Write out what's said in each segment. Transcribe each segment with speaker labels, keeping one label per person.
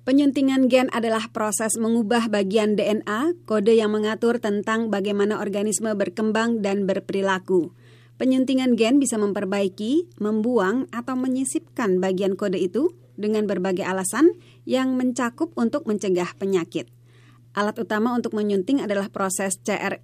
Speaker 1: Penyuntingan gen adalah proses mengubah bagian DNA, kode yang mengatur tentang bagaimana organisme berkembang dan berperilaku. Penyuntingan gen bisa memperbaiki, membuang, atau menyisipkan bagian kode itu dengan berbagai alasan yang mencakup untuk mencegah penyakit. Alat utama untuk menyunting adalah proses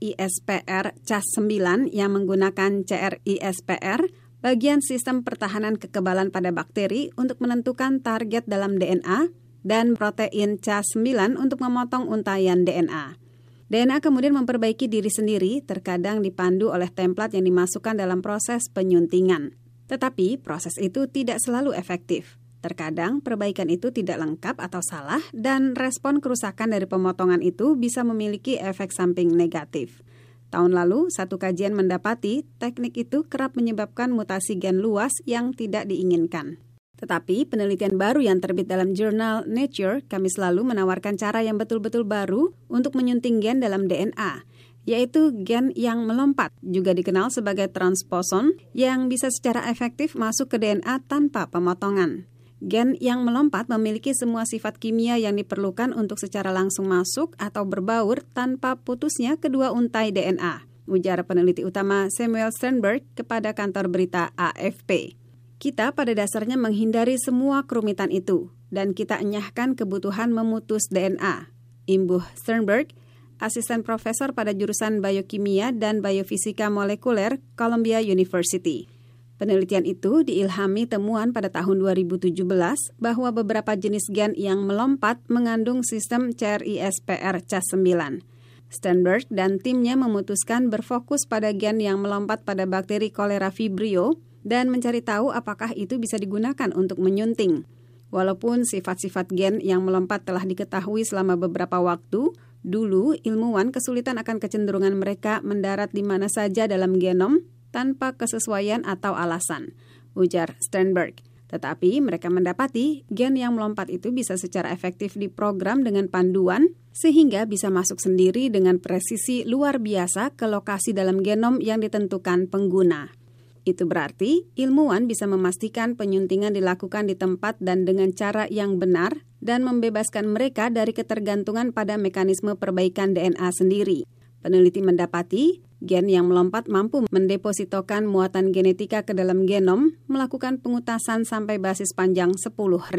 Speaker 1: CRISPR Cas9 yang menggunakan CRISPR, bagian sistem pertahanan kekebalan pada bakteri untuk menentukan target dalam DNA, dan protein Cas9 untuk memotong untaian DNA. DNA kemudian memperbaiki diri sendiri, terkadang dipandu oleh template yang dimasukkan dalam proses penyuntingan. Tetapi proses itu tidak selalu efektif. Terkadang perbaikan itu tidak lengkap atau salah, dan respon kerusakan dari pemotongan itu bisa memiliki efek samping negatif. Tahun lalu, satu kajian mendapati teknik itu kerap menyebabkan mutasi gen luas yang tidak diinginkan. Tetapi penelitian baru yang terbit dalam jurnal Nature Kamis lalu menawarkan cara yang betul-betul baru untuk menyunting gen dalam DNA, yaitu gen yang melompat, juga dikenal sebagai transposon, yang bisa secara efektif masuk ke DNA tanpa pemotongan. Gen yang melompat memiliki semua sifat kimia yang diperlukan untuk secara langsung masuk atau berbaur tanpa putusnya kedua untai DNA, ujar peneliti utama Samuel Sternberg kepada kantor berita AFP. Kita pada dasarnya menghindari semua kerumitan itu, dan kita enyahkan kebutuhan memutus DNA. Imbuh Sternberg, asisten profesor pada jurusan biokimia dan biofisika molekuler Columbia University. Penelitian itu diilhami temuan pada tahun 2017 bahwa beberapa jenis gen yang melompat mengandung sistem CRISPR Cas9. Sternberg dan timnya memutuskan berfokus pada gen yang melompat pada bakteri Cholera vibrio dan mencari tahu apakah itu bisa digunakan untuk menyunting. Walaupun sifat-sifat gen yang melompat telah diketahui selama beberapa waktu, dulu ilmuwan kesulitan akan kecenderungan mereka mendarat di mana saja dalam genom tanpa kesesuaian atau alasan, ujar Sternberg. Tetapi mereka mendapati gen yang melompat itu bisa secara efektif diprogram dengan panduan sehingga bisa masuk sendiri dengan presisi luar biasa ke lokasi dalam genom yang ditentukan pengguna. Itu berarti ilmuwan bisa memastikan penyuntingan dilakukan di tempat dan dengan cara yang benar dan membebaskan mereka dari ketergantungan pada mekanisme perbaikan DNA sendiri. Peneliti mendapati gen yang melompat mampu mendepositokan muatan genetika ke dalam genom, melakukan pengutasan sampai basis panjang 10.000.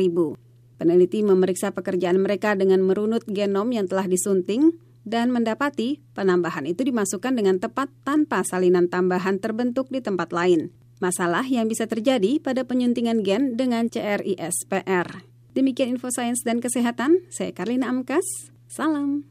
Speaker 1: Peneliti memeriksa pekerjaan mereka dengan merunut genom yang telah disunting dan mendapati penambahan itu dimasukkan dengan tepat tanpa salinan tambahan terbentuk di tempat lain. Masalah yang bisa terjadi pada penyuntingan gen dengan CRISPR. Demikian info sains dan kesehatan, saya Karlina Amkas. Salam.